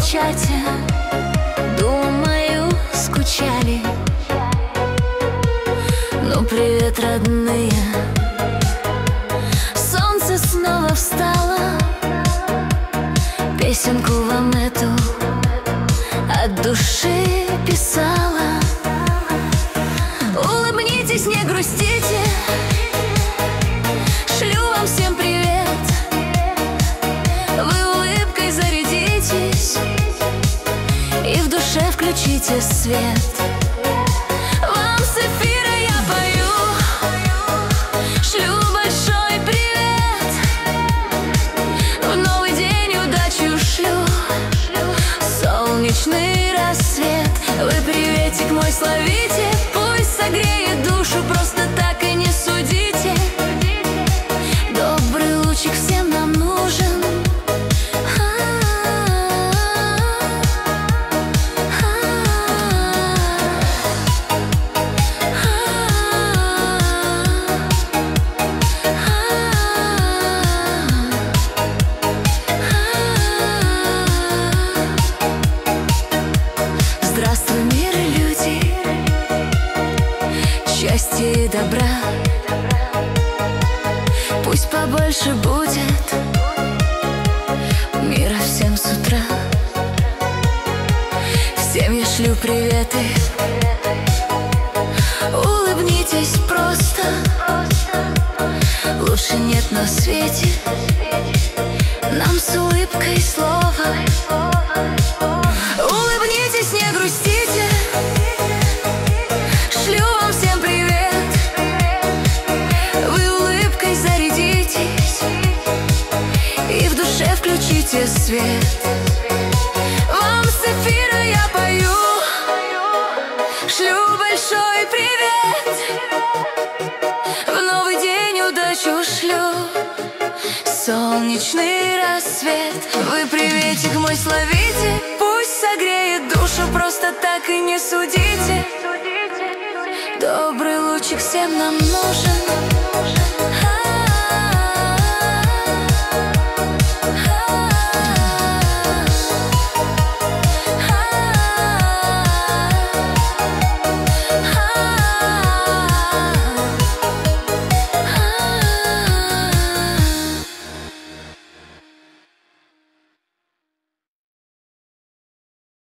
в чате, думаю, скучали. Ну, привет, родные. Солнце снова встало, песенку вам эту от души писала. Улыбнитесь, не грустите, шлю вам всем привет. Вы улыбкой зарядитесь и в душе включите свет. Вам с эфира я пою, шлю большой привет. В новый день удачу шлю, солнечный рассвет. Вы приветик мой словите, пусть согреет душу, просто так и не судите. Добрый лучик всем нам нужен. Здравствуй, мир и люди, счастья и добра. Пусть побольше будет мира всем с утра. Всем я шлю приветы, улыбнитесь просто. Лучше нет на свете нам с улыбкой слова. Улыбнитесь, не грустите, шлю вам всем привет. Вы улыбкой зарядитесь и в душе включите свет. Вам с эфира я пою, шлю большой привет. В новый день удачу шлю, солнечный рассвет. Вы приветик мой словите, пусть согреет душу, просто так и не судите. Добрый лучик всем нам нужен.